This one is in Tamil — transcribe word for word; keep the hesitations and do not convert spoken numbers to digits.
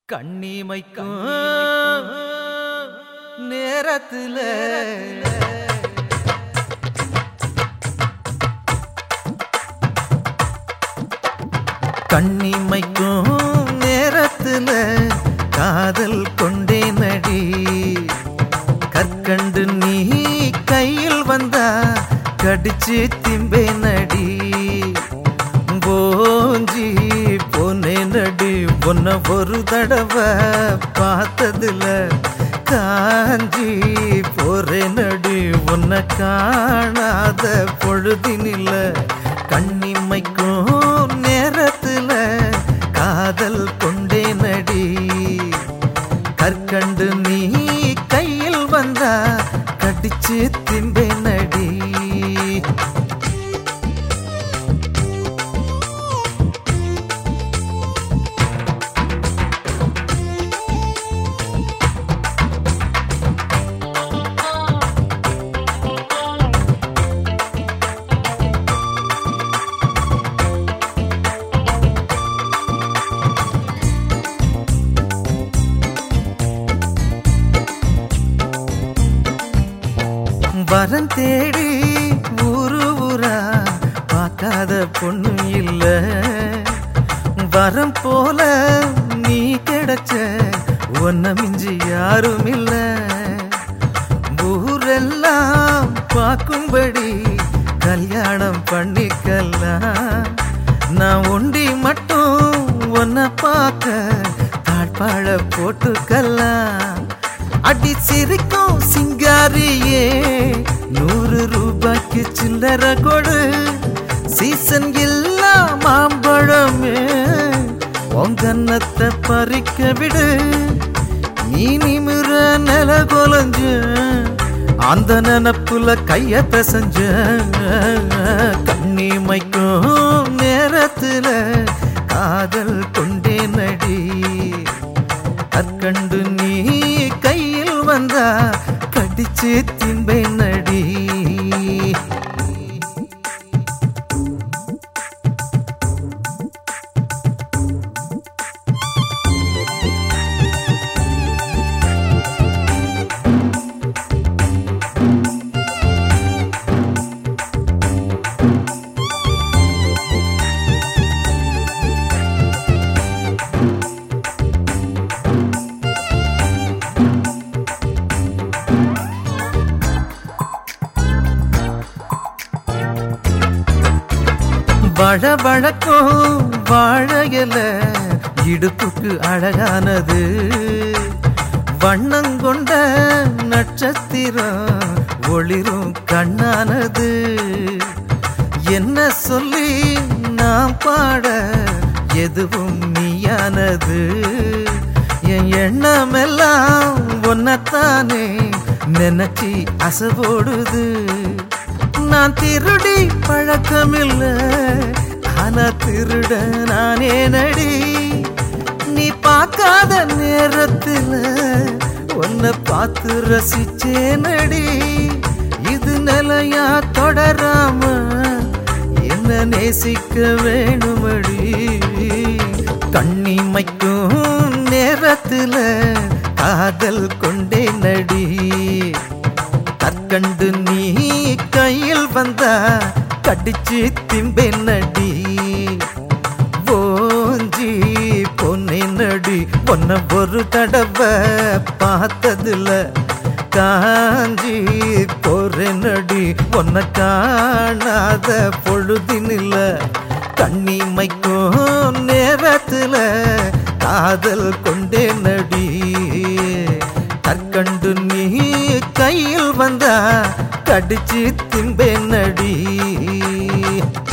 கண்ணிமைக்கும் நேரத்துல கண்ணிமைக்கும் நேரத்துல காதல் கொண்டே நடி கற்கண்டு நீ கையில் வந்தா கடிச்சு திம்பே நடி போஞ்சி போனே நடி பொன்ன ஒரு தடவை பார்த்ததுல காஞ்சி போறே நடி உன்னை காணாத பொழுதினில கண்ணிமைக்கும் நேரத்துல காதல் கொண்டே நடி கற்கண்டு நீ கையில் வந்தா கடிச்சு திம்பே நடி வரன் தேடி ஊரு ஊரா பார்க்காத பொண்ணு இல்ல வரம் போல நீ கிடைச்ச ஒன்ன மிஞ்சி யாரும் இல்ல ஊரெல்லாம் பார்க்கும்படி கல்யாணம் பண்ணிக்கலாம் நான் ஒண்டி மட்டும் ஒன்ன பார்க்க தாழ்பாழ போட்டுக்கலாம் அடி சிரிக்கும் சிங்காரியே நூறு ரூபாய்க்கு சில்லற கொடு சீசன் இல்லா மாம்பழமே உங்கன்னத்தை பறிக்க விடு நீ நிமிர நில கொலஞ்ச அந்த நினப்புல கைய பிசைஞ்ச கண்ணிமைக்கும் நேரத்துல காதல் கொண்டே நடி கற்கண்டு நீ கையில் வந்தா கடிச்சு திம்பே நடி வழ வழக்கும் வாழையில இடுப்புக்கு அழகானது வண்ணங்கொண்ட நட்சத்திரம் ஒளிரும் கண்ணானது என்ன சொல்லி நாம் பாட எதுவும் நீயானது என் எண்ணமெல்லாம் ஒன்னத்தானே நினைச்சி அசைபோடுது நான் திருடி பழக்கமில்ல ஆனா திருட நானே நடி நீ பார்க்காத நேரத்துல உன்னை பார்த்து ரசிச்சே நடி இது நிலையா தொடராம என்ன நேசிக்க வேணுமடி கண்ணிமைக்கும் நேரத்துல காதல் கொண்டே நடி கற்கண்டு நீ கையில் வந்தா கடிச்சு திம்பே நடி போஞ்சி பொன்னே நடி பொன்ன ஒரு தடவை பார்த்ததுல காஞ்சி போறே நடி உன்னை காணாத பொழுதினில கண்ணிமைக்கும் நேரத்துல காதல் கொண்டே நடி கற்கண்டு நீ கையில் வந்தா கடிச்சு திம்பே நடி